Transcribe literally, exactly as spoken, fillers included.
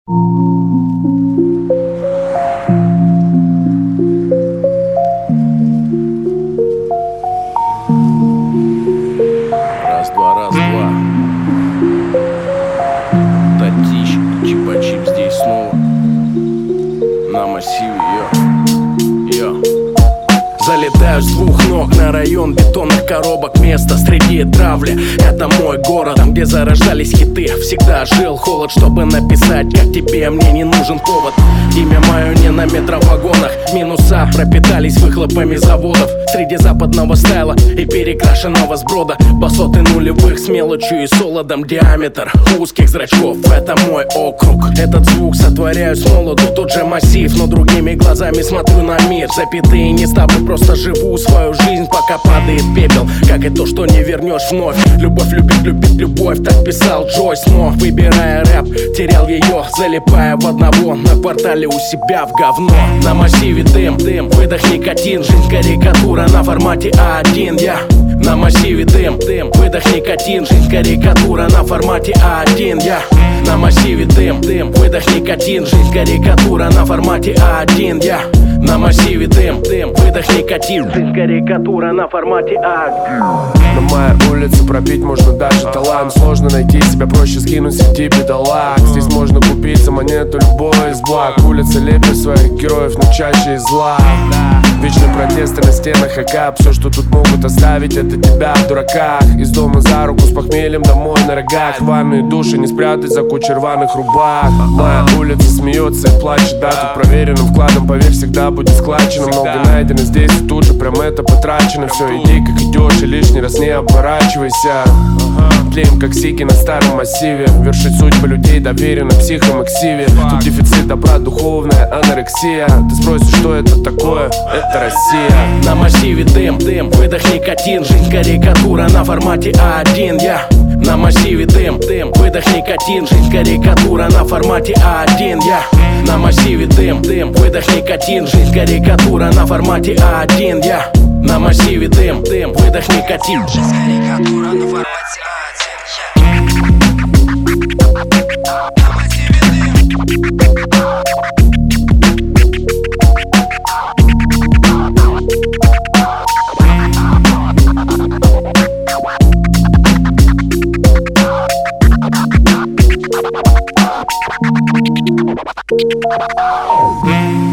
Раз-два, раз-два. Татищ, чипа-чип здесь снова. На массиве, йо, йо. Залетаю с двух ног на район бетонных коробок. Место среди травли, это мой город. Там, где зарождались хиты, всегда жил холод. Чтобы написать, как тебе, мне не нужен повод. Имя мое не на метровагонах. Минуса пропитались выхлопами заводов. Среди западного стайла и перекрашенного сброда. Басоты нулевых с мелочью и солодом. Диаметр узких зрачков, это мой округ. Этот звук сотворяю с молоду, тот же массив. Но другими глазами смотрю на мир. Запятые не ставлю, просто живу свою жизнь, пока падает пепел. Как и то, что не вернешь вновь. Любовь любит, любит любовь, так писал Джойс. Но выбирая рэп, терял ее, залипая в одного. На квартале у себя в говно. На массиве дым, дым, выдох никотин. Жизнь карикатура на формате а один. Я на массиве дым, дым, выдох никотин. Жизнь карикатура на формате а один. Я на массиве дым, дым, выдох никотин. Жизнь карикатура на формате а один. Я на массиве дым, дым, выдох никотин. Жизнь карикатура на формате а один. На моей улице пробить можно даже талант. Сложно найти себя, проще скинуть среди бедолаг. Здесь можно купить за монету любой из благ. Улица лепит своих героев, но чаще из зла. Вечные протесты на стенах АК. Все, что тут могут оставить, это тебя в дураках. Из дома за руку с похмельем домой на рогах. Рваные души не спрятать за кучей рваных рубах. Моя улица смеется и плачет. Да, тут проверенным вкладом, поверь, всегда будет складчено. Много найдено здесь и тут же, прям это потрачено. Все, иди как идешь и лишний раз не оборачивайся. Тлеем как сики на старом массиве. Вершить судьбы людей доверено психомаксиве. Тут дефицит добра, духовная анорексия. Ты спросишь, что это такое? Это Россия. На массиве дым, дым, выдох никотин. Жизнь карикатура на формате а один. Я на массиве дым, дым, выдох никотин. Жизнь карикатура на формате а один. Я на массиве дым, дым, выдох никотин. Жизнь карикатура на формате а один. Я на массиве дым, дым, выдох никотин. Жизнь карикатура на формате а один.